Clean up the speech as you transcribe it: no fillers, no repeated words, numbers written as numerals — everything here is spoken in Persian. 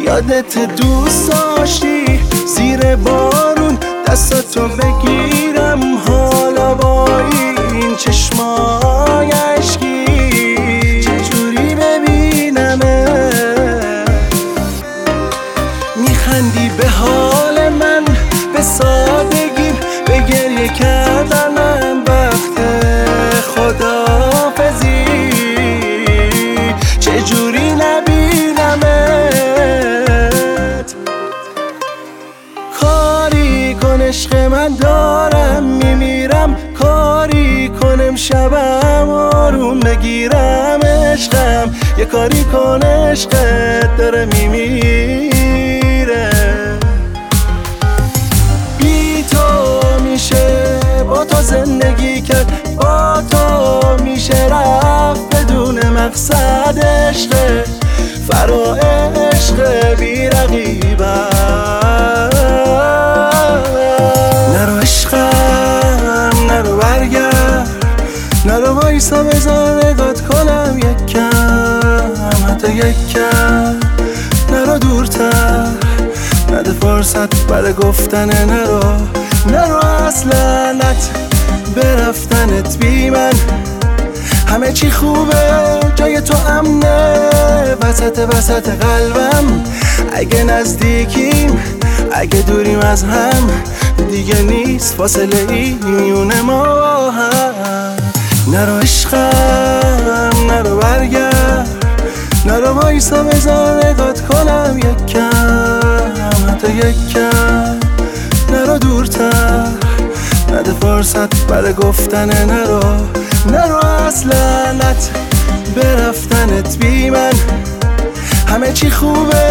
یادت دوست داشتی زیر بارون دستاتو بگیرم، حالا با این چشمای عشقی چجوری ببینمه؟ میخندی به حال من، به سادگیم، به گریه کردنم وقت خداحافظی چجوری نبینمت؟ کاری کن عشق من، دارم میمیرم، کاری کنم شبم آروم بگیرم عشقم، یه کاری کن عشقت داره میمیره. بی تو میشه با تو زندگی کرد، با تو میشه رفت بدون مقصد، عشق فرا عشق بی رقیبم. نرو عشقم نرو برگرد، نرو وایسا بذار نگات کنم یک کم، حتی یک کم، نرو دورتر، نده فرصت برای گفتن نرو اصلنت به رفتنت بی من. همه چی خوبه جای تو امنه، وسط قلبم، اگه نزدیکیم اگه دوریم از هم، دیگه نیست فاصله ای میونه ما با هم. نرو عشقم نرو برگرد، نرو وایسا بذار نگات کنم یک کم، حتی یک کم، نرو دورتر، نده فرصت برای گفتن نرو اصلنت به رفتنت بی من. همه چی خوبه